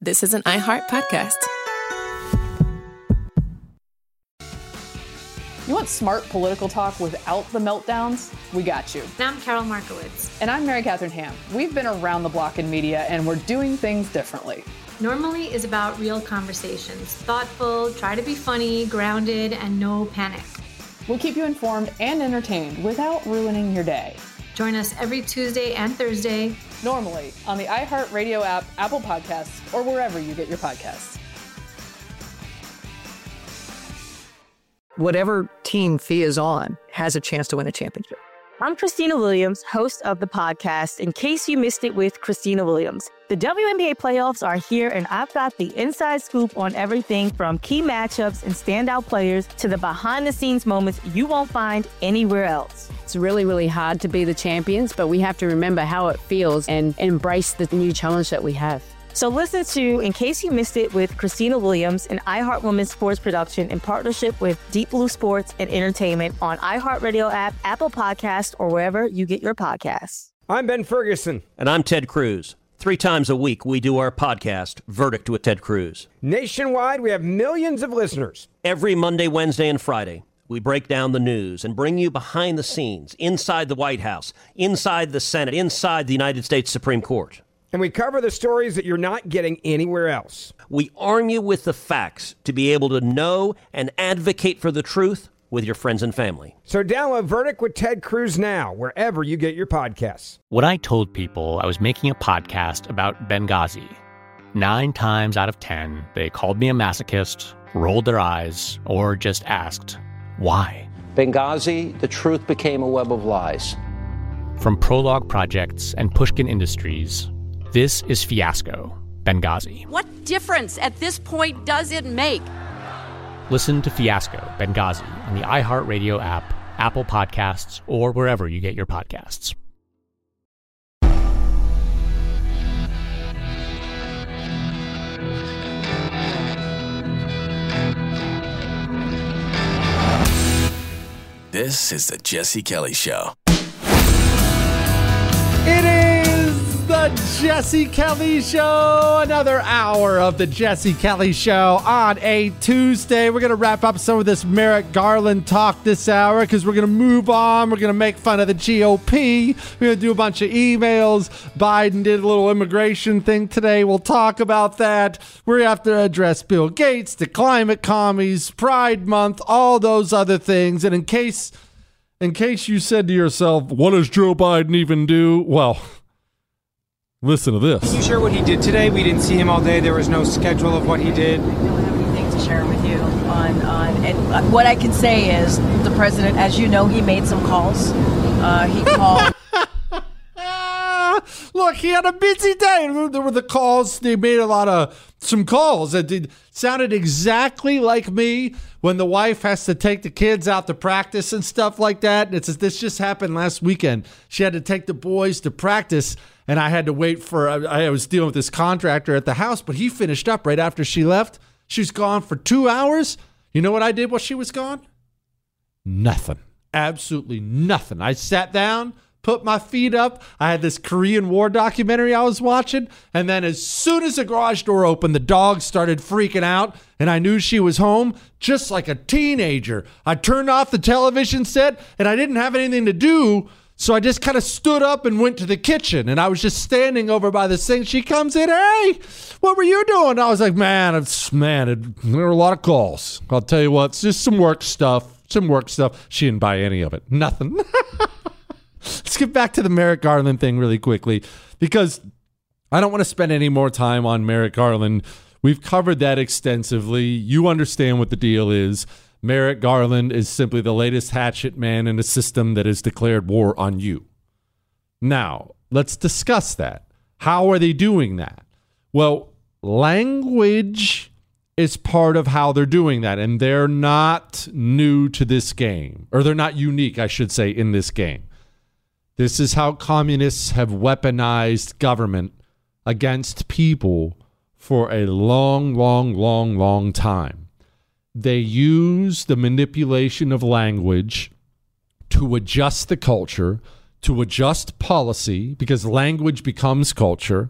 this is an iHeart podcast. You want smart political talk without the meltdowns? We got you. I'm Carol Markowitz. And I'm Mary Catherine Ham. We've been around the block in media, and we're doing things differently. Normally is about real conversations. Thoughtful, try to be funny, grounded, and no panic. We'll keep you informed and entertained without ruining your day. Join us every Tuesday and Thursday. Normally on the iHeartRadio app, Apple Podcasts, or wherever you get your podcasts. Whatever team Fia is on has a chance to win a championship. I'm Christina Williams, host of the podcast, In Case You Missed It with Christina Williams. The WNBA playoffs are here, and I've got the inside scoop on everything from key matchups and standout players to the behind-the-scenes moments you won't find anywhere else. It's really, really hard to be the champions, but we have to remember how it feels and embrace the new challenge that we have. So listen to In Case You Missed It with Christina Williams, an iHeart Women's Sports production in partnership with Deep Blue Sports and Entertainment on iHeartRadio app, Apple Podcasts, or wherever you get your podcasts. I'm Ben Ferguson. And I'm Ted Cruz. 3 times a week, we do our podcast, Verdict with Ted Cruz. Nationwide, we have millions of listeners. Every Monday, Wednesday, and Friday, we break down the news and bring you behind the scenes, inside the White House, inside the Senate, inside the United States Supreme Court. And we cover the stories that you're not getting anywhere else. We arm you with the facts to be able to know and advocate for the truth with your friends and family. So download Verdict with Ted Cruz now, wherever you get your podcasts. When I told people I was making a podcast about Benghazi, 9 times out of 10, they called me a masochist, rolled their eyes, or just asked, why? Benghazi, the truth became a web of lies. From Prologue Projects and Pushkin Industries, this is Fiasco, Benghazi. What difference at this point does it make? Listen to Fiasco, Benghazi on the iHeartRadio app, Apple Podcasts, or wherever you get your podcasts. This is the Jesse Kelly Show. It is the Jesse Kelly Show. Another hour of the Jesse Kelly Show on a Tuesday. We're going to wrap up some of this Merrick Garland talk this hour because we're going to move on. We're going to make fun of the GOP. We're going to do a bunch of emails. Biden did a little immigration thing today. We'll talk about that. We're going to have to address Bill Gates, the climate commies, Pride Month, all those other things. And in case you said to yourself, what does Joe Biden even do? Well, listen to this. Are you sure what he did today? We didn't see him all day. There was no schedule of what he did. I don't have anything to share with you on and what I can say is the president, as you know, he made some calls. He called. Look, he had a busy day. There were the calls. They made some calls that sounded exactly like me when the wife has to take the kids out to practice and stuff like that. This just happened last weekend. She had to take the boys to practice, and I had to wait I was dealing with this contractor at the house, but he finished up right after she left. She was gone for 2 hours. You know what I did while she was gone? Nothing. Absolutely nothing. I sat down, put my feet up. I had this Korean War documentary I was watching. And then as soon as the garage door opened, the dog started freaking out. And I knew she was home just like a teenager. I turned off the television set and I didn't have anything to do. So I just kind of stood up and went to the kitchen. And I was just standing over by the sink. She comes in, hey, what were you doing? I was like, there were a lot of calls. I'll tell you what, it's just some work stuff. She didn't buy any of it. Nothing. Let's get back to the Merrick Garland thing really quickly because I don't want to spend any more time on Merrick Garland. We've covered that extensively. You understand what the deal is. Merrick Garland is simply the latest hatchet man in a system that has declared war on you. Now, let's discuss that. How are they doing that? Well, language is part of how they're doing that, and they're not new to this game, or they're not unique, I should say, in this game. This is how communists have weaponized government against people for a long, long, long, long time. They use the manipulation of language to adjust the culture, to adjust policy, because language becomes culture,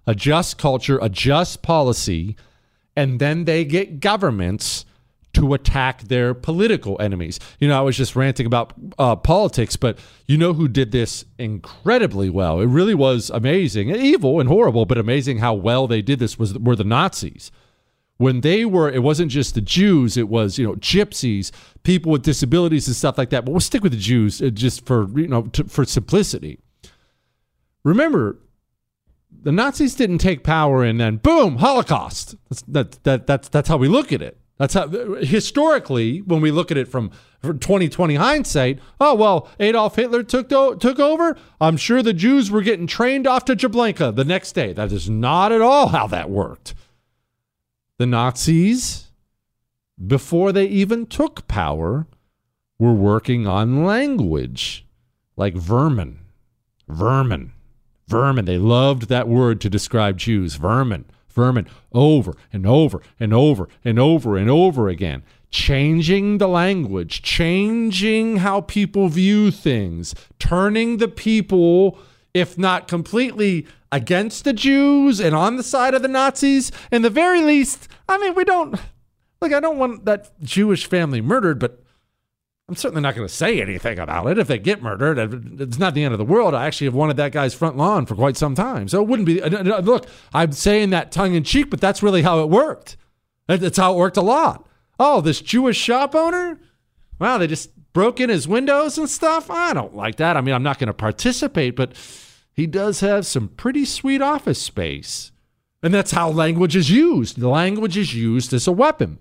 a just culture, a just policy, and then they get governments to attack their political enemies. I was just ranting about politics, but you know who did this incredibly well? It really was amazing, evil and horrible, but amazing how well they did this were the Nazis. When it wasn't just the Jews, it was, gypsies, people with disabilities and stuff like that. But we'll stick with the Jews just for, for simplicity. Remember, the Nazis didn't take power and then boom, Holocaust. That's how we look at it. That's how, historically, when we look at it from 2020 hindsight, oh, well, Adolf Hitler took over. I'm sure the Jews were getting trained off to Treblinka the next day. That is not at all how that worked. The Nazis, before they even took power, were working on language like vermin. Vermin. They loved that word to describe Jews. Vermin, over and over and over and over and over again. Changing the language, changing how people view things, turning the people, if not completely against the Jews and on the side of the Nazis. In the very least, I don't want that Jewish family murdered, but I'm certainly not going to say anything about it. If they get murdered, it's not the end of the world. I actually have wanted that guy's front lawn for quite some time. So it wouldn't be, look, I'm saying that tongue in cheek, but that's really how it worked. That's how it worked a lot. Oh, this Jewish shop owner? Wow, they just broke in his windows and stuff? I don't like that. I'm not going to participate, but he does have some pretty sweet office space. And that's how language is used. The language is used as a weapon.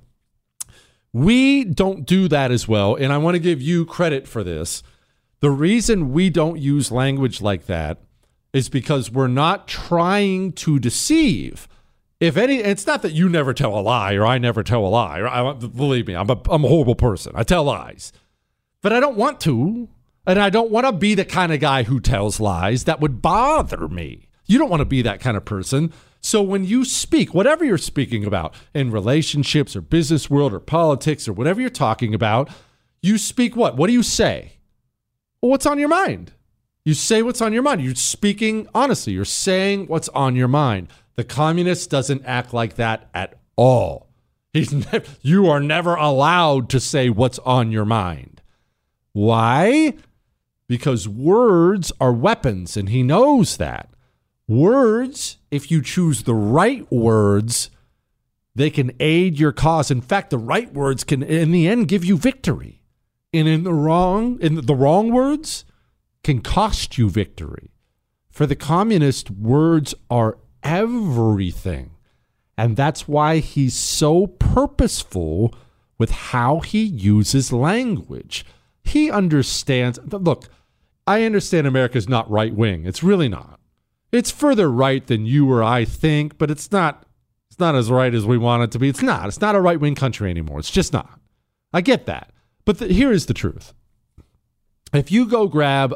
We don't do that as well, and I want to give you credit for this. The reason we don't use language like that is because we're not trying to deceive. If any, it's not that you never tell a lie or I never tell a lie. Believe me, I'm a horrible person. I tell lies. But I don't want to, and I don't want to be the kind of guy who tells lies. That would bother me. You don't want to be that kind of person. So when you speak, whatever you're speaking about in relationships or business world or politics or whatever you're talking about, you speak what? What do you say? Well, what's on your mind? You say what's on your mind. You're speaking honestly. You're saying what's on your mind. The communist doesn't act like that at all. You are never allowed to say what's on your mind. Why? Because words are weapons, and he knows that. Words, if you choose the right words, they can aid your cause. In fact, the right words can, in the end, give you victory. And the wrong words can cost you victory. For the communist, words are everything. And that's why he's so purposeful with how he uses language. He understands. Look, I understand America's not right wing. It's really not. It's further right than you or I think, but it's not as right as we want it to be. It's not a right-wing country anymore. It's just not. I get that. But here is the truth. If you go grab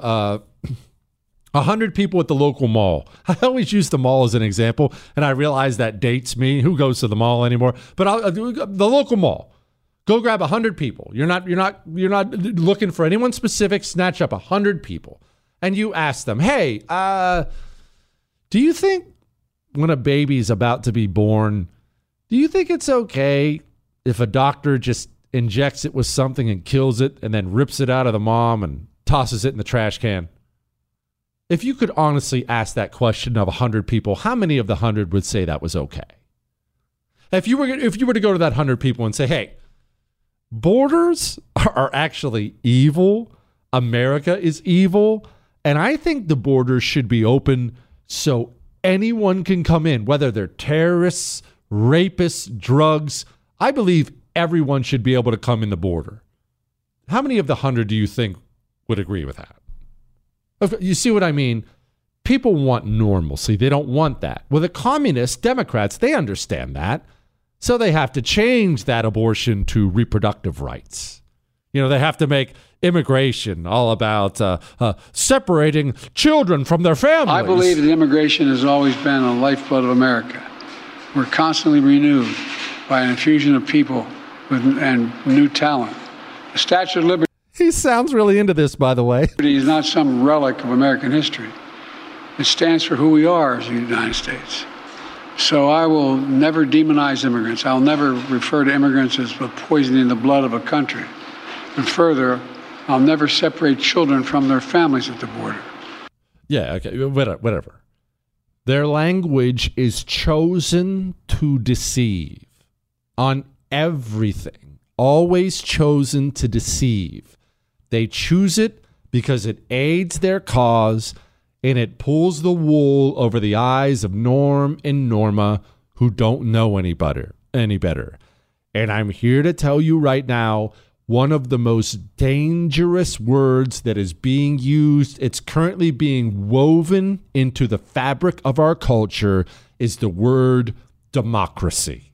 100 people at the local mall, I always use the mall as an example, and I realize that dates me. Who goes to the mall anymore? But the local mall. Go grab 100 people. You're not looking for anyone specific. Snatch up 100 people. And you ask them, hey, do you think when a baby's about to be born, do you think it's okay if a doctor just injects it with something and kills it and then rips it out of the mom and tosses it in the trash can? If you could honestly ask that question of 100 people, how many of the 100 would say that was okay? If you were to go to that 100 people and say, hey, borders are actually evil, America is evil, and I think the borders should be open so anyone can come in, whether they're terrorists, rapists, drugs. I believe everyone should be able to come in the border. How many of the 100 do you think would agree with that? You see what I mean? People want normalcy. They don't want that. Well, the communists, Democrats, they understand that. So they have to change that abortion to reproductive rights. They have to make immigration all about separating children from their families. I believe that immigration has always been a lifeblood of America. We're constantly renewed by an infusion of people and new talent. The Statue of Liberty. He sounds really into this, by the way. Is not some relic of American history. It stands for who we are as the United States. So I will never demonize immigrants. I'll never refer to immigrants as poisoning the blood of a country. And further, I'll never separate children from their families at the border. Yeah, okay, whatever. Their language is chosen to deceive on everything. Always chosen to deceive. They choose it because it aids their cause and it pulls the wool over the eyes of Norm and Norma who don't know any better. And I'm here to tell you right now, one of the most dangerous words that is being used, it's currently being woven into the fabric of our culture, is the word democracy.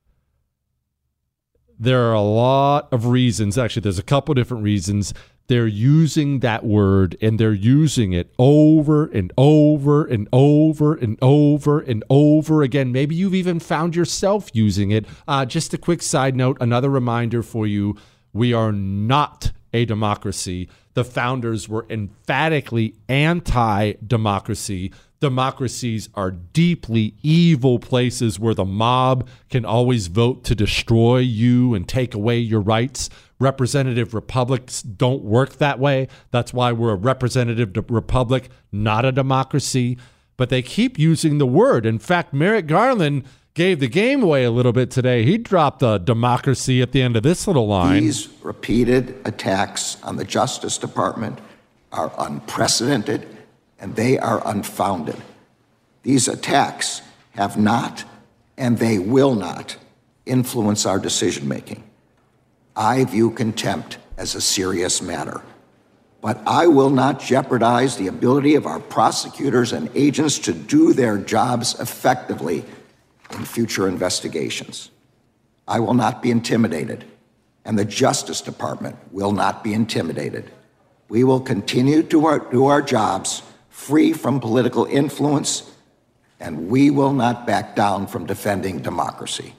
There are a lot of reasons. Actually, there's a couple different reasons. They're using that word, and they're using it over and over and over and over and over again. Maybe you've even found yourself using it. Just a quick side note, another reminder for you. We are not a democracy. The founders were emphatically anti-democracy. Democracies are deeply evil places where the mob can always vote to destroy you and take away your rights. Representative republics don't work that way. That's why we're a representative republic, not a democracy. But they keep using the word. In fact, Merrick Garland gave the game away a little bit today. He dropped a democracy at the end of this little line. These repeated attacks on the Justice Department are unprecedented and they are unfounded. These attacks have not and they will not influence our decision-making. I view contempt as a serious matter, but I will not jeopardize the ability of our prosecutors and agents to do their jobs effectively in future investigations. I will not be intimidated, and the Justice Department will not be intimidated. We will continue to do our jobs free from political influence, and we will not back down from defending democracy.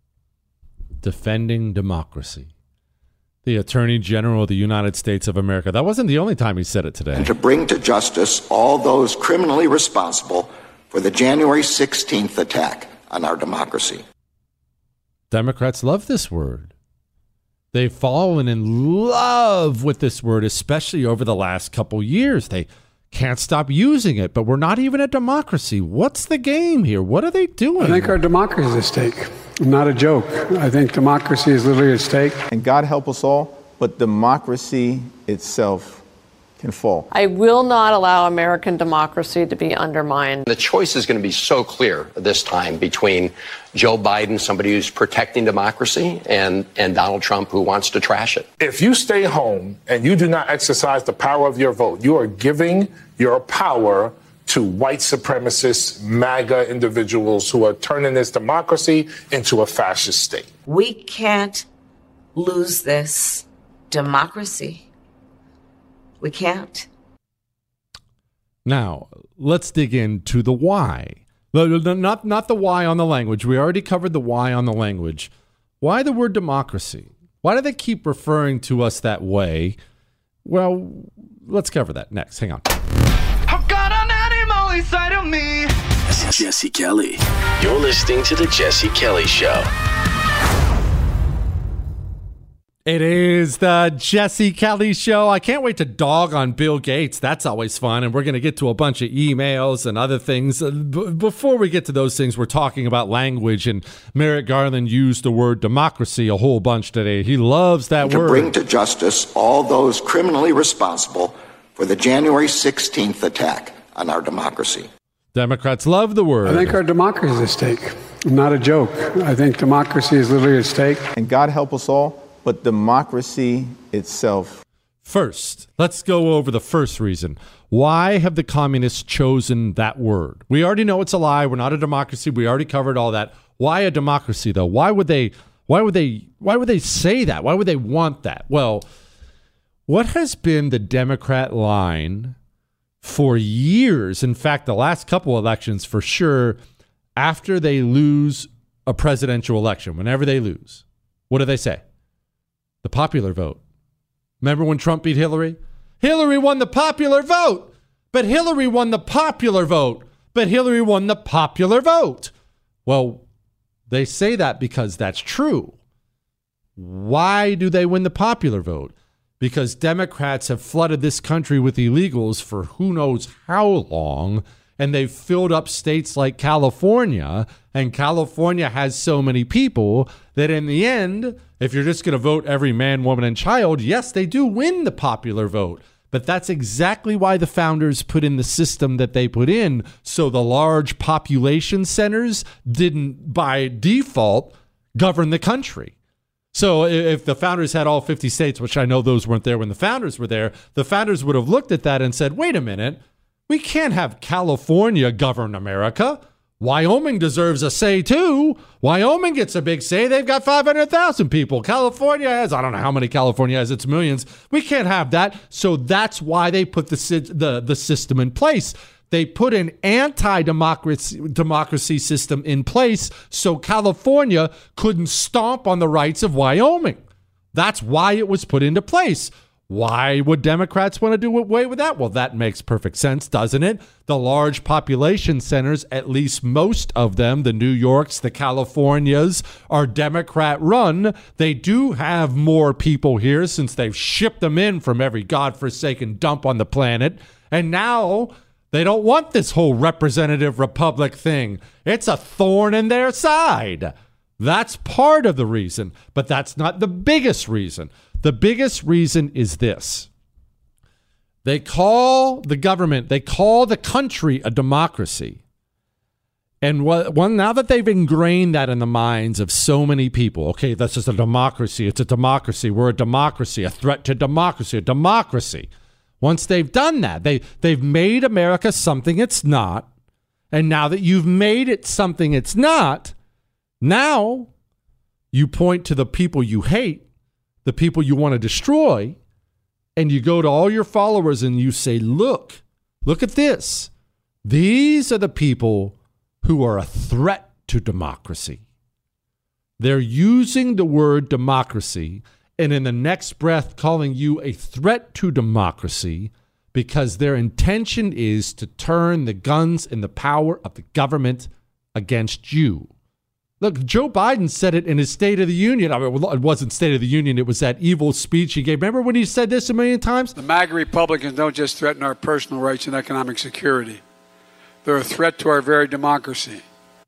Defending democracy. The Attorney General of the United States of America. That wasn't the only time he said it today. And to bring to justice all those criminally responsible for the January 16th attack on our democracy. Democrats love this word. They've fallen in love with this word, especially over the last couple years. They can't stop using it, but we're not even a democracy. What's the game here? What are they doing? I think our democracy is at stake. Not a joke. I think democracy is literally at stake. And God help us all, but democracy itself can fall. I will not allow American democracy to be undermined. The choice is going to be so clear this time between Joe Biden, somebody who's protecting democracy, and Donald Trump, who wants to trash it. If you stay home and you do not exercise the power of your vote, you are giving your power to white supremacist MAGA individuals who are turning this democracy into a fascist state. We can't lose this democracy. We can't. Now, let's dig into the why. Not the why on the language. We already covered the why on the language. Why the word democracy? Why do they keep referring to us that way? Well, let's cover that next. Hang on. I've got an animal inside of me. Jesse Kelly. You're listening to The Jesse Kelly Show. It is the Jesse Kelly Show. I can't wait to dog on Bill Gates. That's always fun. And we're going to get to a bunch of emails and other things. Before we get to those things, we're talking about language. And Merrick Garland used the word democracy a whole bunch today. He loves that word. To bring to justice all those criminally responsible for the January 16th attack on our democracy. Democrats love the word. I think our democracy is at stake. Not a joke. I think democracy is literally at stake. And God help us all, but democracy itself. First, let's go over the first reason. Why have the communists chosen that word? We already know it's a lie. We're not a democracy. We already covered all that. Why a democracy, though? Why would they say that? Why would they want that? Well, what has been the Democrat line for years? In fact, the last couple elections for sure, after they lose a presidential election, whenever they lose, what do they say? The popular vote. Remember when Trump beat Hillary? Hillary won the popular vote, but Hillary won the popular vote, but Hillary won the popular vote. Well, they say that because that's true. Why do they win the popular vote? Because Democrats have flooded this country with illegals for who knows how long, and they've filled up states like California, and California has so many people that in the end, if you're just going to vote every man, woman, and child, yes, they do win the popular vote. But that's exactly why the founders put in the system that they put in, so the large population centers didn't, by default, govern the country. So if the founders had all 50 states, which I know those weren't there when the founders were there, the founders would have looked at that and said, wait a minute, we can't have California govern America. Wyoming deserves a say too. Wyoming gets a big say. They've got 500,000 people. California has, I don't know how many California has, it's millions. We can't have that. So that's why they put the system in place. They put an anti-democracy system in place so California couldn't stomp on the rights of Wyoming. That's why it was put into place. Why would Democrats want to do away with that? Well, that makes perfect sense, doesn't it? The large population centers, at least most of them, the New Yorks, the Californias, are Democrat run. They do have more people here since they've shipped them in from every godforsaken dump on the planet. And now they don't want this whole representative republic thing. It's a thorn in their side. That's part of the reason, but that's not the biggest reason. The biggest reason is this. They call the government, they call the country a democracy. And now that they've ingrained that in the minds of so many people, okay, this is a democracy, it's a democracy, we're a democracy, a threat to democracy, a democracy. Once they've done that, they've made America something it's not. And now that you've made it something it's not, now you point to the people you hate, the people you want to destroy, and you go to all your followers and you say, look at this. These are the people who are a threat to democracy. They're using the word democracy and in the next breath calling you a threat to democracy because their intention is to turn the guns and the power of the government against you. Look, Joe Biden said it in his State of the Union. I mean, it wasn't State of the Union. It was that evil speech he gave. Remember when he said this a million times? The MAGA Republicans don't just threaten our personal rights and economic security. They're a threat to our very democracy.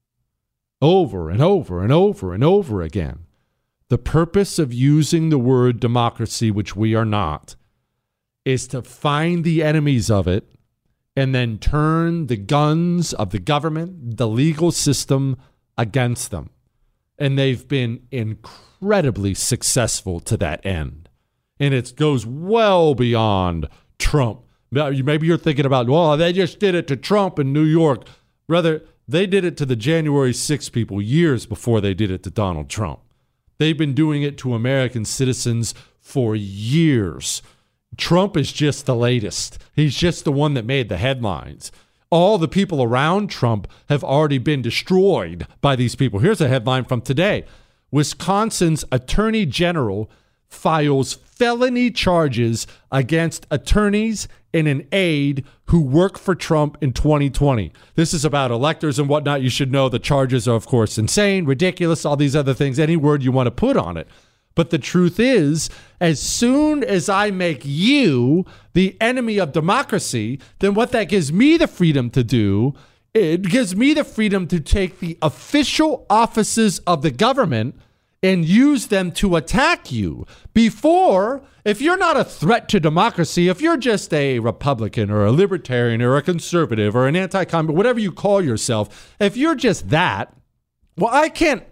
Over and over and over and over again. The purpose of using the word democracy, which we are not, is to find the enemies of it and then turn the guns of the government, the legal system, against them. And they've been incredibly successful to that end. And it goes well beyond Trump. Maybe you're thinking about, well, they just did it to Trump in New York. Rather, they did it to the January 6 people years before they did it to Donald Trump. They've been doing it to American citizens for years. Trump is just the latest. He's just the one that made the headlines. All the people around Trump have already been destroyed by these people. Here's a headline from today. Wisconsin's Attorney General files felony charges against attorneys and an aide who worked for Trump in 2020. This is about electors and whatnot. You should know the charges are, of course, insane, ridiculous, all these other things, any word you want to put on it. But the truth is, as soon as I make you the enemy of democracy, then what that gives me the freedom to do, it gives me the freedom to take the official offices of the government and use them to attack you. Before, if you're not a threat to democracy, if you're just a Republican or a libertarian or a conservative or an anti-communist, whatever you call yourself, if you're just that, well, I can't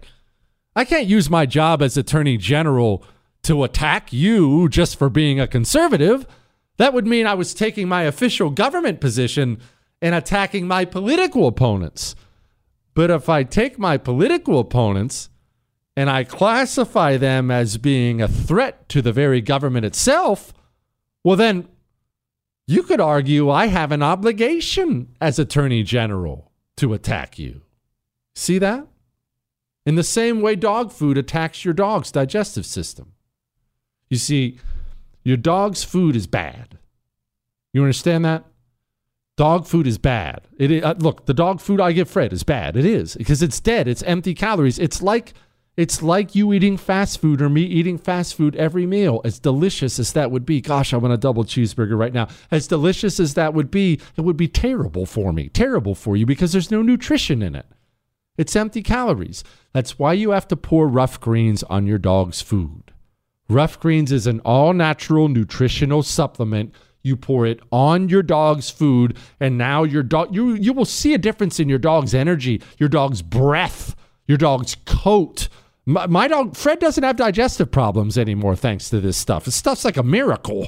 use my job as Attorney General to attack you just for being a conservative. That would mean I was taking my official government position and attacking my political opponents. But if I take my political opponents and I classify them as being a threat to the very government itself, well then you could argue I have an obligation as Attorney General to attack you. See that? In the same way dog food attacks your dog's digestive system. You see, your dog's food is bad. You understand that? Dog food is bad. Look, the dog food I give Fred is bad. It is, because it's dead. It's empty calories. It's like you eating fast food or me eating fast food every meal. As delicious as that would be, gosh, I want a double cheeseburger right now. As delicious as that would be, it would be terrible for me, terrible for you, because there's no nutrition in it. It's empty calories. That's why you have to pour Rough Greens on your dog's food. Rough Greens is an all-natural nutritional supplement. You pour it on your dog's food, and now your dog, you will see a difference in your dog's energy, your dog's breath, your dog's coat. My dog, Fred, doesn't have digestive problems anymore thanks to this stuff. This stuff's like a miracle.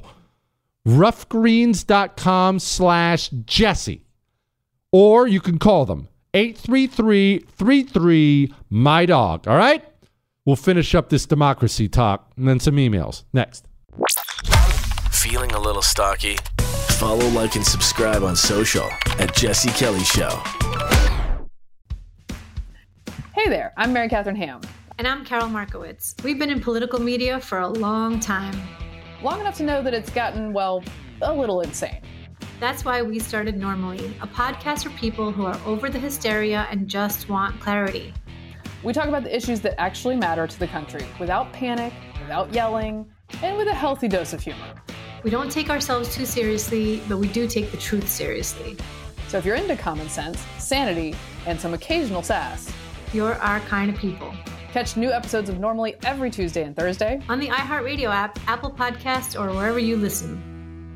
roughgreens.com/Jesse. Or you can call them 833-33-MY-DOG. All right? We'll finish up this democracy talk and then some emails. Next. Feeling a little stocky? Follow, like, and subscribe on social at Jesse Kelly Show. Hey there, I'm Mary Catherine Ham. And I'm Carol Markowitz. We've been in political media for a long time. Long enough to know that it's gotten, well, a little insane. That's why we started Normally, a podcast for people who are over the hysteria and just want clarity. We talk about the issues that actually matter to the country without panic, without yelling, and with a healthy dose of humor. We don't take ourselves too seriously, but we do take the truth seriously. So if you're into common sense, sanity, and some occasional sass, you're our kind of people. Catch new episodes of Normally every Tuesday and Thursday on the iHeartRadio app, Apple Podcasts, or wherever you listen.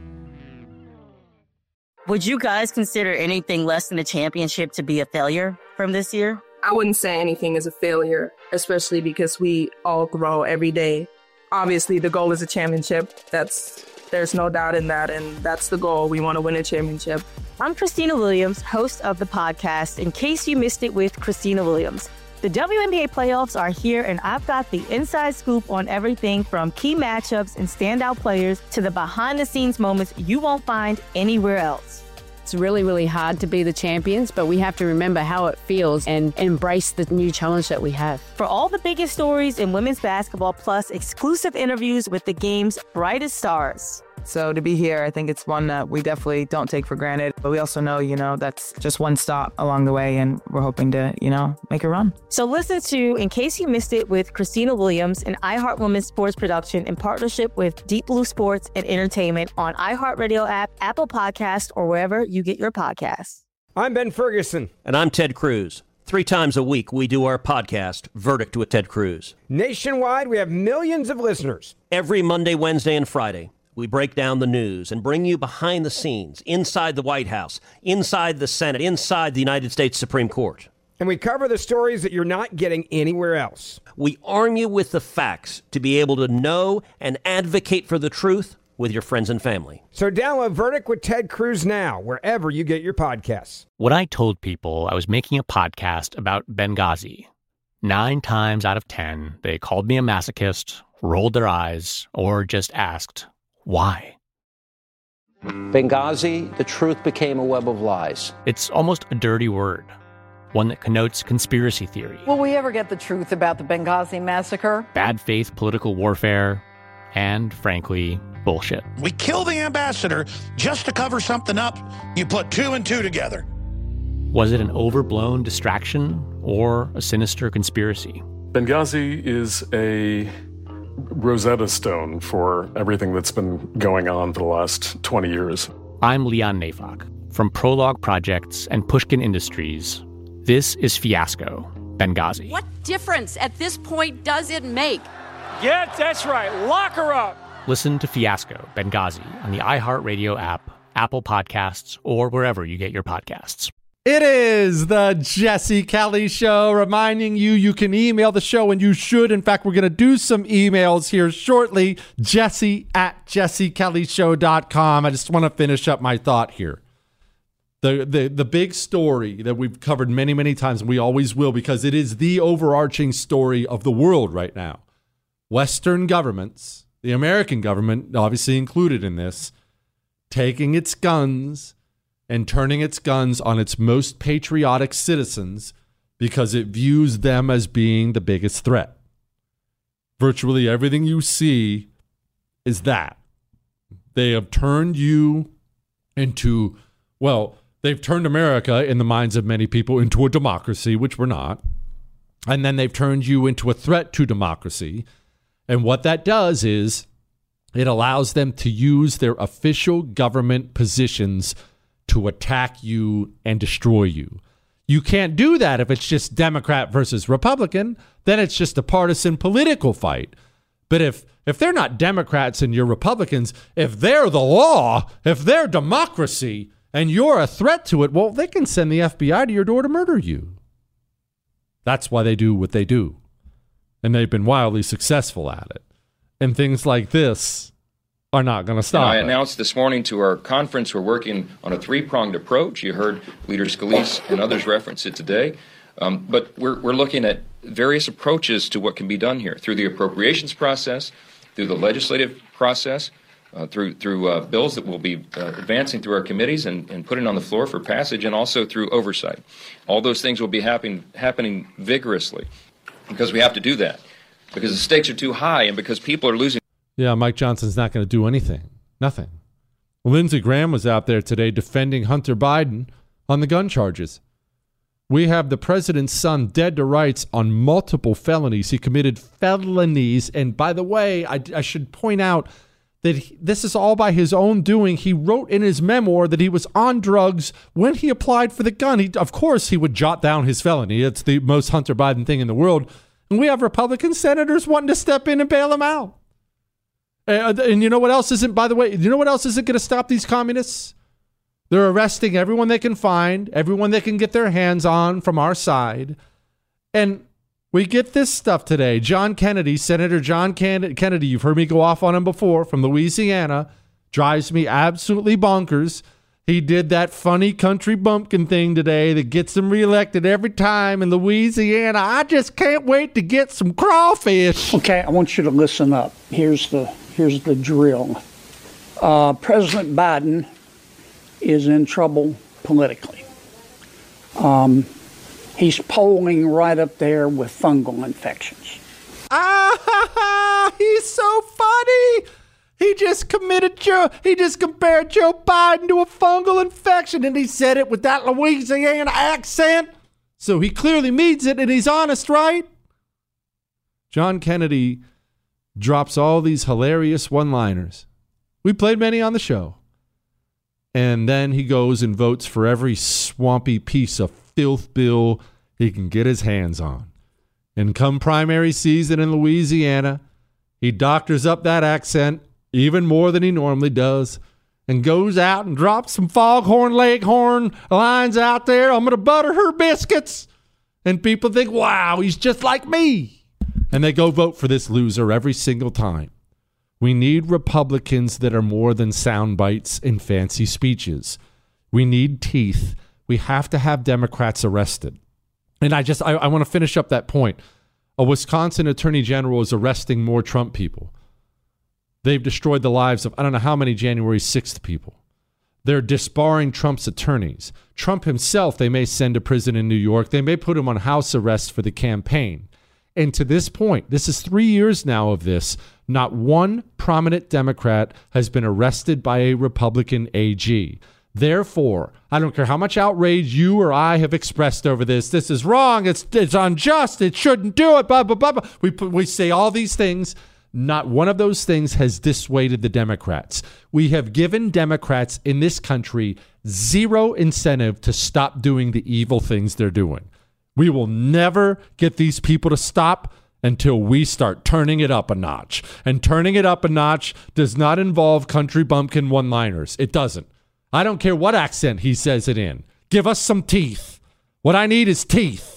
Would you guys consider anything less than a championship to be a failure from this year? I wouldn't say anything is a failure, especially because we all grow every day. Obviously, the goal is a championship. There's no doubt in that, and that's the goal. We want to win a championship. I'm Christina Williams, host of the podcast In Case You Missed It with Christina Williams. The WNBA playoffs are here, and I've got the inside scoop on everything from key matchups and standout players to the behind-the-scenes moments you won't find anywhere else. It's really, really hard to be the champions, but we have to remember how it feels and embrace the new challenge that we have. For all the biggest stories in women's basketball, plus exclusive interviews with the game's brightest stars. So to be here, I think it's one that we definitely don't take for granted. But we also know, that's just one stop along the way, and we're hoping to, make a run. So listen to In Case You Missed It with Christina Williams, an iHeart Women's sports production in partnership with Deep Blue Sports and Entertainment on iHeartRadio app, Apple Podcasts, or wherever you get your podcasts. I'm Ben Ferguson. And I'm Ted Cruz. 3 times a week, we do our podcast, Verdict with Ted Cruz. Nationwide, we have millions of listeners. Every Monday, Wednesday, and Friday, we break down the news and bring you behind the scenes, inside the White House, inside the Senate, inside the United States Supreme Court. And we cover the stories that you're not getting anywhere else. We arm you with the facts to be able to know and advocate for the truth with your friends and family. So download Verdict with Ted Cruz now, wherever you get your podcasts. When I told people I was making a podcast about Benghazi, 9 times out of 10, they called me a masochist, rolled their eyes, or just asked, why? Benghazi, the truth became a web of lies. It's almost a dirty word, one that connotes conspiracy theory. Will we ever get the truth about the Benghazi massacre? Bad faith political warfare, and frankly, bullshit. We kill the ambassador just to cover something up. You put 2 and 2 together. Was it an overblown distraction or a sinister conspiracy? Benghazi is a Rosetta Stone for everything that's been going on for the last 20 years. I'm Leon Neyfakh. From Prologue Projects and Pushkin Industries, this is Fiasco, Benghazi. What difference at this point does it make? Yeah, that's right. Lock her up. Listen to Fiasco, Benghazi on the iHeartRadio app, Apple Podcasts, or wherever you get your podcasts. It is the Jesse Kelly Show, reminding you can email the show, and you should. In fact, we're going to do some emails here shortly. Jesse@jessekellyshow.com. I just want to finish up my thought here. The big story that we've covered many, many times, and we always will, because it is the overarching story of the world right now. Western governments, the American government obviously included in this, taking its guns and turning its guns on its most patriotic citizens because it views them as being the biggest threat. Virtually everything you see is that. They have turned you into, well, They've turned America, in the minds of many people, into a democracy, which we're not. And then they've turned you into a threat to democracy. And what that does is it allows them to use their official government positions to attack you and destroy you. You can't do that if it's just Democrat versus Republican. Then it's just a partisan political fight. But if they're not Democrats and you're Republicans, if they're the law, if they're democracy, and you're a threat to it, well, they can send the FBI to your door to murder you. That's why they do what they do. And they've been wildly successful at it. And things like this are not going to stop. I announced this morning to our conference we're working on a three-pronged approach. You heard Leader Scalise and others reference it today. But we're looking at various approaches to what can be done here through the appropriations process, through the legislative process, through bills that we'll be advancing through our committees and putting on the floor for passage, and also through oversight. All those things will be happening vigorously because we have to do that, because the stakes are too high and because people are losing. Yeah, Mike Johnson's not going to do anything. Nothing. Lindsey Graham was out there today defending Hunter Biden on the gun charges. We have the president's son dead to rights on multiple felonies. He committed felonies. And by the way, I should point out that this is all by his own doing. He wrote in his memoir that he was on drugs when he applied for the gun. Of course, he would jot down his felony. It's the most Hunter Biden thing in the world. And we have Republican senators wanting to step in and bail him out. And you know what else isn't, by the way, you know what else isn't going to stop these communists? They're arresting everyone they can find, everyone they can get their hands on from our side. And we get this stuff today. John Kennedy, Senator John Kennedy, you've heard me go off on him before, from Louisiana, drives me absolutely bonkers. He did that funny country bumpkin thing today that gets him reelected every time in Louisiana. I just can't wait to get some crawfish. Okay, I want you to listen up. Here's the drill. President Biden is in trouble politically. He's polling right up there with fungal infections. He's so funny. He just compared Joe Biden to a fungal infection, and he said it with that Louisiana accent. So he clearly means it, and he's honest, right? John Kennedy drops all these hilarious one-liners. We played many on the show. And then he goes and votes for every swampy piece of filth bill he can get his hands on. And come primary season in Louisiana, he doctors up that accent even more than he normally does and goes out and drops some foghorn leghorn lines out there. I'm going to butter her biscuits. And people think, wow, he's just like me. And they go vote for this loser every single time. We need Republicans that are more than sound bites and fancy speeches. We need teeth. We have to have Democrats arrested. And I want to finish up that point. A Wisconsin attorney general is arresting more Trump people. They've destroyed the lives of I don't know how many January 6th people. They're disbarring Trump's attorneys. Trump himself, they may send to prison in New York. They may put him on house arrest for the campaign. And to this point, this is 3 years now of this, not one prominent Democrat has been arrested by a Republican AG. Therefore, I don't care how much outrage you or I have expressed over this. This is wrong. It's unjust. It shouldn't do it. Blah, blah, blah, blah. We say all these things. Not one of those things has dissuaded the Democrats. We have given Democrats in this country zero incentive to stop doing the evil things they're doing. We will never get these people to stop until we start turning it up a notch. And turning it up a notch does not involve country bumpkin one-liners. It doesn't. I don't care what accent he says it in. Give us some teeth. What I need is teeth.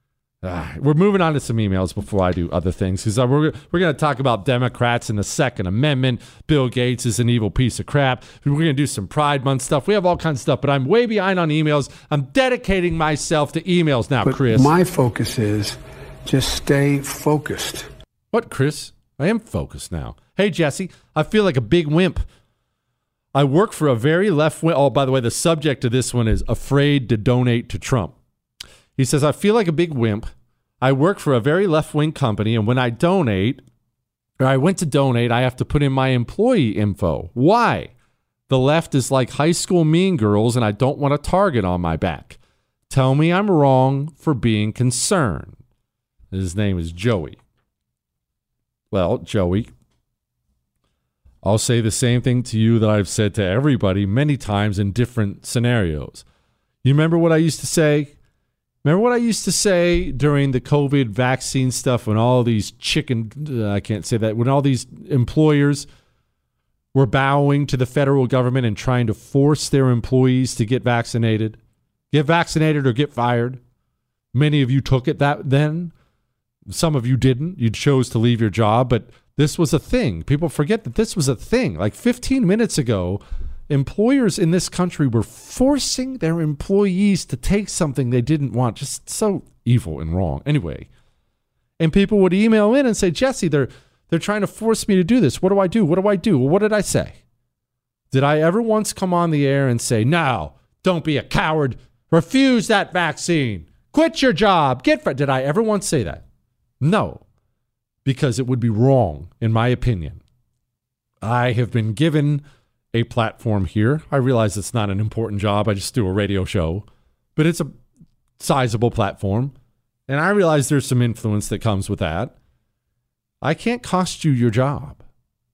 We're moving on to some emails before I do other things, because we're going to talk about Democrats and the Second Amendment. Bill Gates is an evil piece of crap. We're going to do some Pride Month stuff. We have all kinds of stuff, but I'm way behind on emails. I'm dedicating myself to emails now, but Chris. My focus is just stay focused. What, Chris? I am focused now. Hey, Jesse, I feel like a big wimp. I work for a very left-wing... Oh, by the way, the subject of this one is afraid to donate to Trump. He says, I feel like a big wimp. I work for a very left-wing company, and when I donate, or I went to donate, I have to put in my employee info. Why? The left is like high school mean girls, and I don't want a target on my back. Tell me I'm wrong for being concerned. His name is Joey. Well, Joey, I'll say the same thing to you that I've said to everybody many times in different scenarios. You remember what I used to say? Remember what I used to say during the COVID vaccine stuff when all these when all these employers were bowing to the federal government and trying to force their employees to get vaccinated? Get vaccinated or get fired. Many of you took it that then. Some of you didn't. You chose to leave your job, but this was a thing. People forget that this was a thing. Like 15 minutes ago, employers in this country were forcing their employees to take something they didn't want. Just so evil and wrong. Anyway, and people would email in and say, Jesse, they're trying to force me to do this. What do I do? What do I do? Well, what did I say? Did I ever once come on the air and say, no, don't be a coward. Refuse that vaccine. Quit your job. Did I ever once say that? No, because it would be wrong, in my opinion. I have been given a platform here. I realize it's not an important job. I just do a radio show, but it's a sizable platform. And I realize there's some influence that comes with that. I can't cost you your job.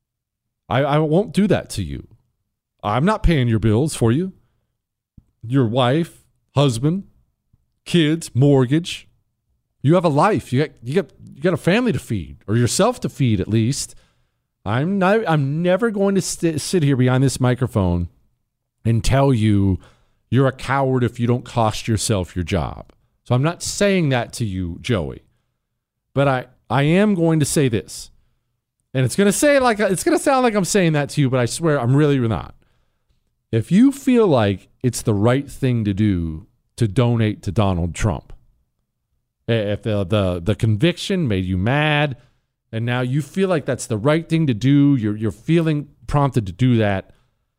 I won't do that to you. I'm not paying your bills for you. Your wife, husband, kids, mortgage. You have a life. You got a family to feed, or yourself to feed at least. I'm never going to sit here behind this microphone and tell you you're a coward if you don't cost yourself your job. So I'm not saying that to you, Joey. But I am going to say this. And it's going to sound like I'm saying that to you, but I swear I'm really not. If you feel like it's the right thing to do to donate to Donald Trump, if the conviction made you mad, and now you feel like that's the right thing to do, you're feeling prompted to do that,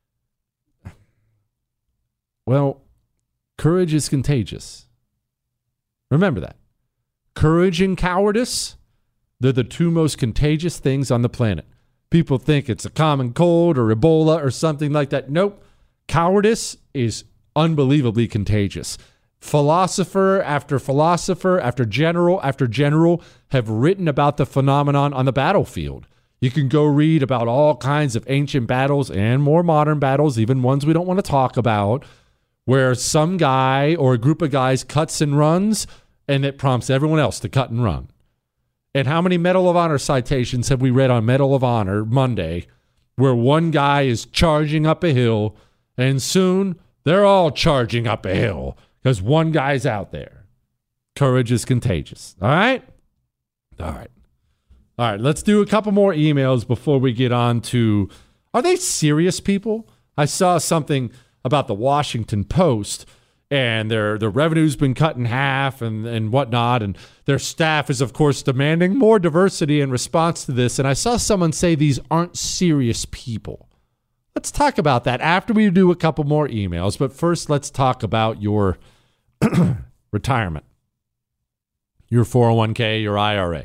well, courage is contagious. Remember that. Courage and cowardice, they're the two most contagious things on the planet. People think it's a common cold or Ebola or something like that. Nope. Cowardice is unbelievably contagious. Philosopher after philosopher after general have written about the phenomenon on the battlefield. You can go read about all kinds of ancient battles and more modern battles, even ones we don't want to talk about, where some guy or a group of guys cuts and runs, and it prompts everyone else to cut and run. And how many Medal of Honor citations have we read on Medal of Honor Monday, where one guy is charging up a hill, and soon they're all charging up a hill because one guy's out there. Courage is contagious. All right? All right, let's do a couple more emails before we get on to, are they serious people? I saw something about the Washington Post, and their revenue's been cut in half and whatnot, and their staff is, of course, demanding more diversity in response to this. And I saw someone say these aren't serious people. Let's talk about that after we do a couple more emails. But first, let's talk about your retirement, your 401k, your IRA.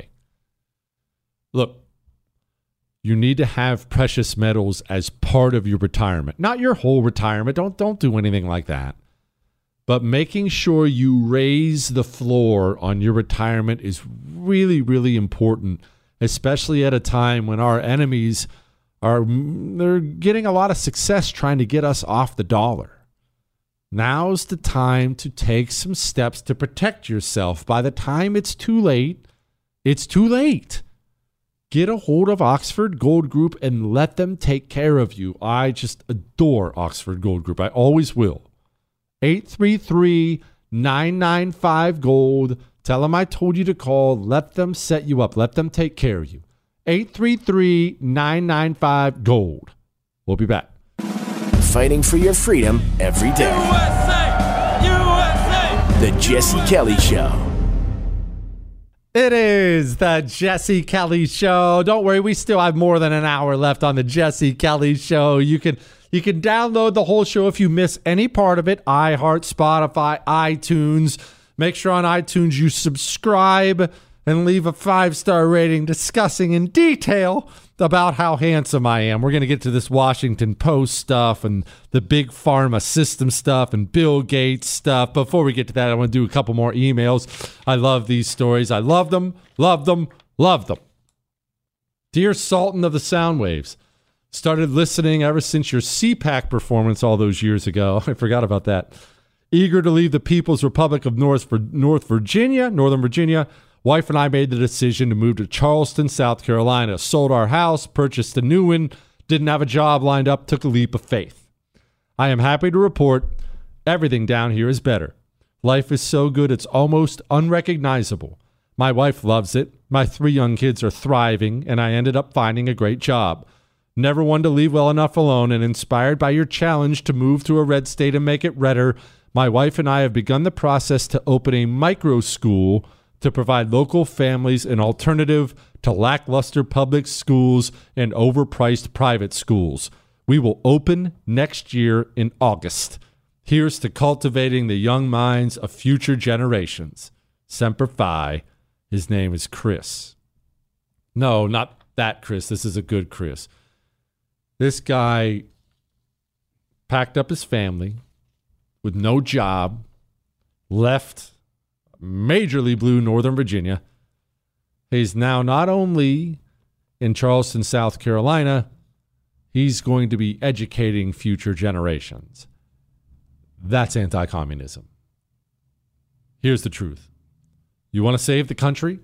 Look, you need to have precious metals as part of your retirement. Not your whole retirement. Don't do anything like that. But making sure you raise the floor on your retirement is really, really important, especially at a time when our enemies they're getting a lot of success trying to get us off the dollar. Now's the time to take some steps to protect yourself. By the time it's too late, it's too late. Get a hold of Oxford Gold Group and let them take care of you. I just adore Oxford Gold Group. I always will. 833-995-GOLD. Tell them I told you to call. Let them set you up. Let them take care of you. 833-995-GOLD. We'll be back. Fighting for your freedom every day. USA! USA! The Jesse Kelly Show. It is the Jesse Kelly Show. Don't worry, we still have more than an hour left on the Jesse Kelly Show. You can download the whole show if you miss any part of it. iHeart, Spotify, iTunes. Make sure on iTunes you subscribe. and leave a 5-star rating discussing in detail about how handsome I am. We're going to get to this Washington Post stuff and the big pharma system stuff and Bill Gates stuff. Before we get to that, I want to do a couple more emails. I love these stories. I love them, love them, love them. Dear Sultan of the Sound Waves, started listening ever since your CPAC performance all those years ago. I forgot about that. Eager to leave the People's Republic of Northern Virginia, wife and I made the decision to move to Charleston, South Carolina. Sold our house, purchased a new one, didn't have a job lined up, took a leap of faith. I am happy to report everything down here is better. Life is so good it's almost unrecognizable. My wife loves it. My 3 young kids are thriving, and I ended up finding a great job. Never one to leave well enough alone, and inspired by your challenge to move to a red state and make it redder, my wife and I have begun the process to open a micro school to provide local families an alternative to lackluster public schools and overpriced private schools. We will open next year in August. Here's to cultivating the young minds of future generations. Semper Fi. His name is Chris. No, not that Chris. This is a good Chris. This guy packed up his family with no job, left majorly blue Northern Virginia. He's now not only in Charleston, South Carolina, he's going to be educating future generations. That's anti-communism. Here's the truth. You want to save the country?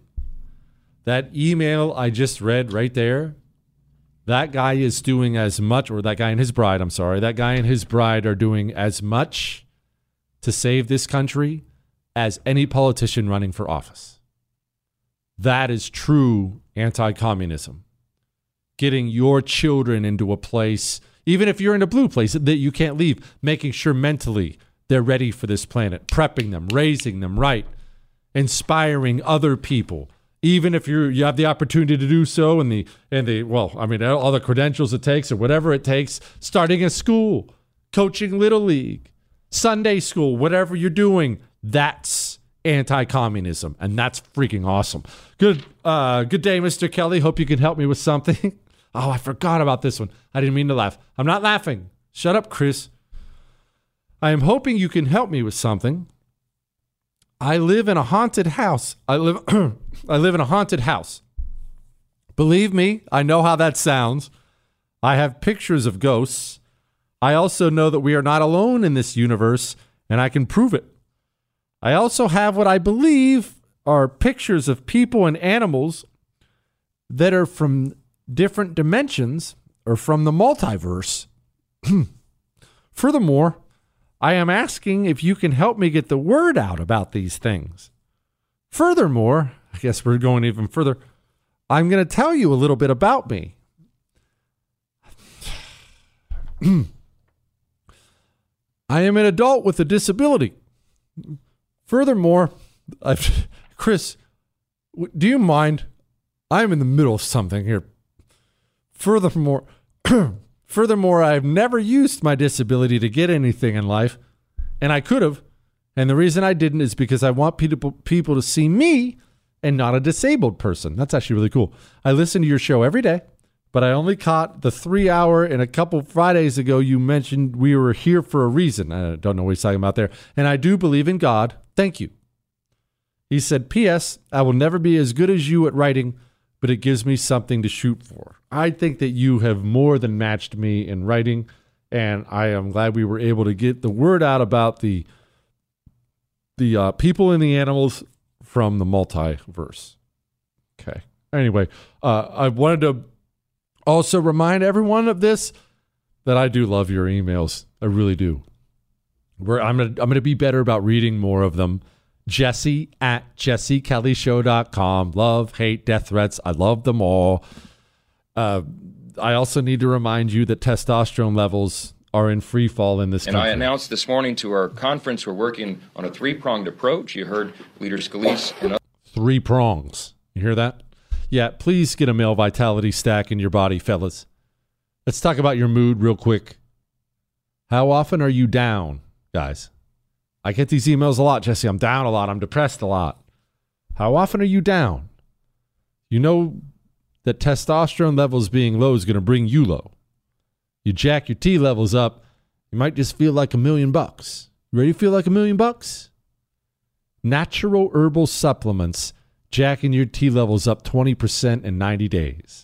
That email I just read right there, that guy is doing as much, or that guy and his bride, that guy and his bride are doing as much to save this country as any politician running for office. That is true anti-communism. Getting your children into a place, even if you're in a blue place that you can't leave, making sure mentally they're ready for this planet, prepping them, raising them right, inspiring other people, even if you have the opportunity to do so, and all the credentials it takes or whatever it takes, starting a school, coaching Little League, Sunday school, whatever you're doing, that's anti-communism, and that's freaking awesome. Good day, Mr. Kelly. Hope you can help me with something. Oh, I forgot about this one. I didn't mean to laugh. I'm not laughing. Shut up, Chris. I am hoping you can help me with something. I live in a haunted house. I live in a haunted house. Believe me, I know how that sounds. I have pictures of ghosts. I also know that we are not alone in this universe, and I can prove it. I also have what I believe are pictures of people and animals that are from different dimensions or from the multiverse. Furthermore, I am asking if you can help me get the word out about these things. Furthermore, I guess we're going even further. I'm going to tell you a little bit about me. I am an adult with a disability. Furthermore, Chris, do you mind? I'm in the middle of something here. Furthermore, I've never used my disability to get anything in life, and I could have. And the reason I didn't is because I want people to see me and not a disabled person. That's actually really cool. I listen to your show every day, but I only caught the 3-hour, and a couple Fridays ago you mentioned we were here for a reason. I don't know what he's talking about there. And I do believe in God. Thank you. He said, P.S. I will never be as good as you at writing, but it gives me something to shoot for. I think that you have more than matched me in writing, and I am glad we were able to get the word out about the people and the animals from the multiverse. Okay. Anyway, I wanted to also remind everyone of this, that I do love your emails. I really do. I'm gonna be better about reading more of them. Jesse at jessekellyshow.com. Love, hate, death threats. I love them all. I also need to remind you that testosterone levels are in free fall in this country. And I announced this morning to our conference we're working on a 3-pronged approach. You heard Leader Scalise and others. 3 prongs. You hear that? Yeah, please get a male vitality stack in your body, fellas. Let's talk about your mood real quick. How often are you down, guys? I get these emails a lot, Jesse. I'm down a lot. I'm depressed a lot. How often are you down? You know that testosterone levels being low is going to bring you low. You jack your T levels up, you might just feel like $1 million. You ready to feel like $1 million? Natural herbal supplements jacking your T levels up 20% in 90 days.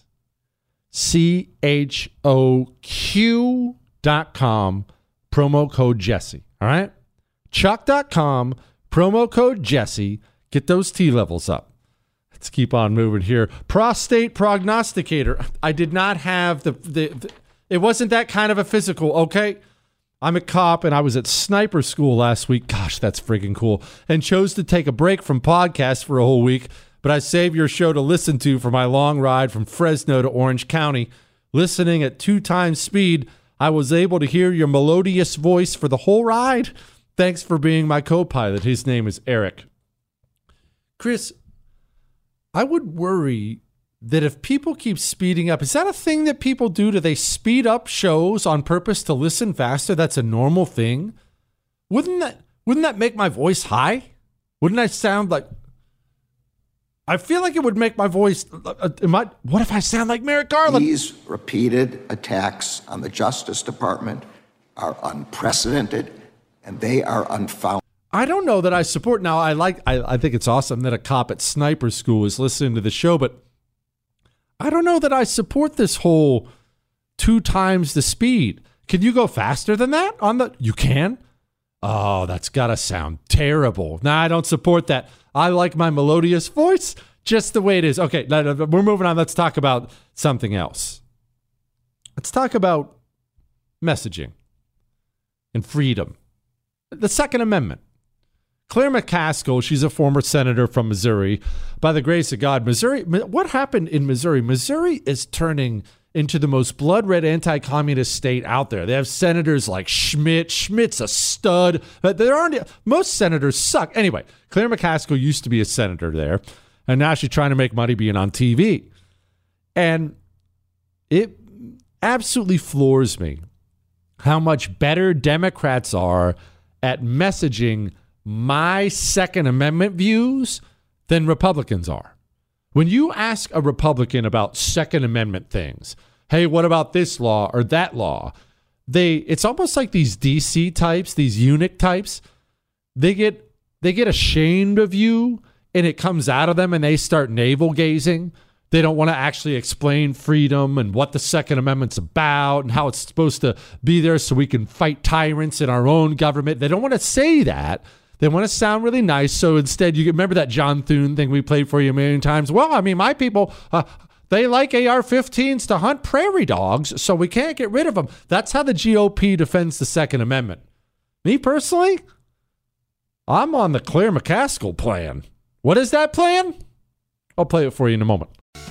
CHOQ.com, promo code Jesse. All right? Chuck.com, promo code Jesse. Get those T levels up. Let's keep on moving here. Prostate prognosticator. I did not have the it wasn't that kind of a physical, okay? I'm a cop, and I was at sniper school last week. Gosh, that's freaking cool. And chose to take a break from podcasts for a whole week, but I saved your show to listen to for my long ride from Fresno to Orange County. Listening at 2 times speed, I was able to hear your melodious voice for the whole ride. Thanks for being my co-pilot. His name is Eric. Chris, I would worry that if people keep speeding up, is that a thing that people do? Do they speed up shows on purpose to listen faster? That's a normal thing. Wouldn't that make my voice high? Wouldn't I sound like... I feel like it would make my voice... what if I sound like Merrick Garland? These repeated attacks on the Justice Department are unprecedented, and they are unfounded. I don't know that I support... Now, I think it's awesome that a cop at sniper school is listening to the show, but I don't know that I support this whole 2 times the speed. Can you go faster than that? You can? Oh, that's got to sound terrible. Nah, I don't support that. I like my melodious voice just the way it is. Okay, we're moving on. Let's talk about something else. Let's talk about messaging and freedom. The Second Amendment. Claire McCaskill, she's a former senator from Missouri. By the grace of God, Missouri, what happened in Missouri? Missouri is turning into the most blood-red anti-communist state out there. They have senators like Schmidt. Schmidt's a stud. But most senators suck. Anyway, Claire McCaskill used to be a senator there, and now she's trying to make money being on TV. And it absolutely floors me how much better Democrats are at messaging my Second Amendment views than Republicans are. When you ask a Republican about Second Amendment things, hey, what about this law or that law? It's almost like these DC types, these eunuch types, they get ashamed of you, and it comes out of them, and they start navel gazing. They don't want to actually explain freedom and what the Second Amendment's about and how it's supposed to be there so we can fight tyrants in our own government. They don't want to say that. They want to sound really nice. So instead, you remember that John Thune thing we played for you a million times? Well, I mean, my people, they like AR-15s to hunt prairie dogs, so we can't get rid of them. That's how the GOP defends the Second Amendment. Me personally, I'm on the Claire McCaskill plan. What is that plan? I'll play it for you in a moment.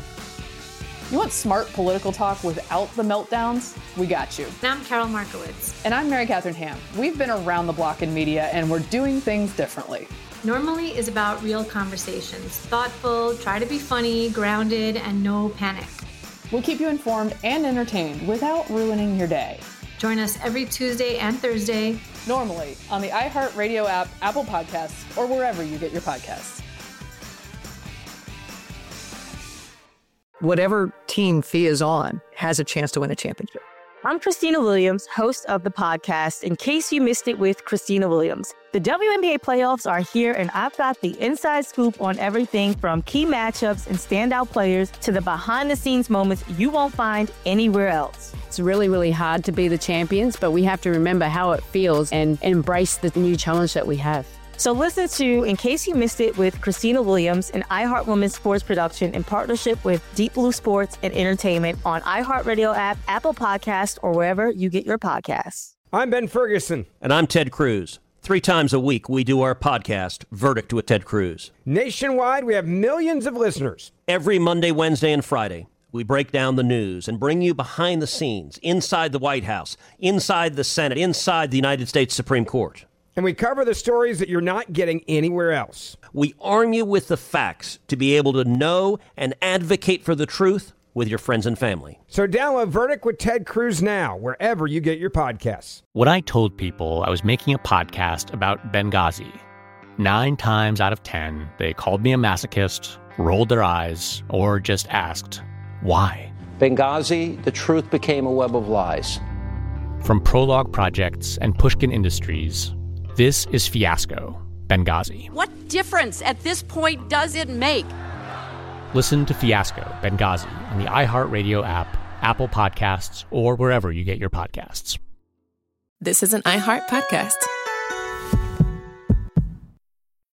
You want smart political talk without the meltdowns? We got you. And I'm Carol Markowitz. And I'm Mary Catherine Ham. We've been around the block in media, and we're doing things differently. Normally is about real conversations. Thoughtful, try to be funny, grounded, and no panic. We'll keep you informed and entertained without ruining your day. Join us every Tuesday and Thursday. Normally on the iHeartRadio app, Apple Podcasts, or wherever you get your podcasts. Whatever team Thea is on has a chance to win a championship. I'm Christina Williams, host of the podcast, In Case You Missed It with Christina Williams. The WNBA playoffs are here, and I've got the inside scoop on everything from key matchups and standout players to the behind-the-scenes moments you won't find anywhere else. It's really, really hard to be the champions, but we have to remember how it feels and embrace the new challenge that we have. So listen to In Case You Missed It with Christina Williams, an iHeart Women's sports production in partnership with Deep Blue Sports and Entertainment on iHeartRadio app, Apple Podcasts, or wherever you get your podcasts. I'm Ben Ferguson. And I'm Ted Cruz. 3 times a week, we do our podcast, Verdict with Ted Cruz. Nationwide, we have millions of listeners. Every Monday, Wednesday, and Friday, we break down the news and bring you behind the scenes, inside the White House, inside the Senate, inside the United States Supreme Court. And we cover the stories that you're not getting anywhere else. We arm you with the facts to be able to know and advocate for the truth with your friends and family. So download Verdict with Ted Cruz now, wherever you get your podcasts. When I told people I was making a podcast about Benghazi, 9 times out of 10, they called me a masochist, rolled their eyes, or just asked, why? Benghazi, the truth became a web of lies. From Prologue Projects and Pushkin Industries, this is Fiasco, Benghazi. What difference at this point does it make? Listen to Fiasco, Benghazi on the iHeartRadio app, Apple Podcasts, or wherever you get your podcasts. This is an iHeart podcast.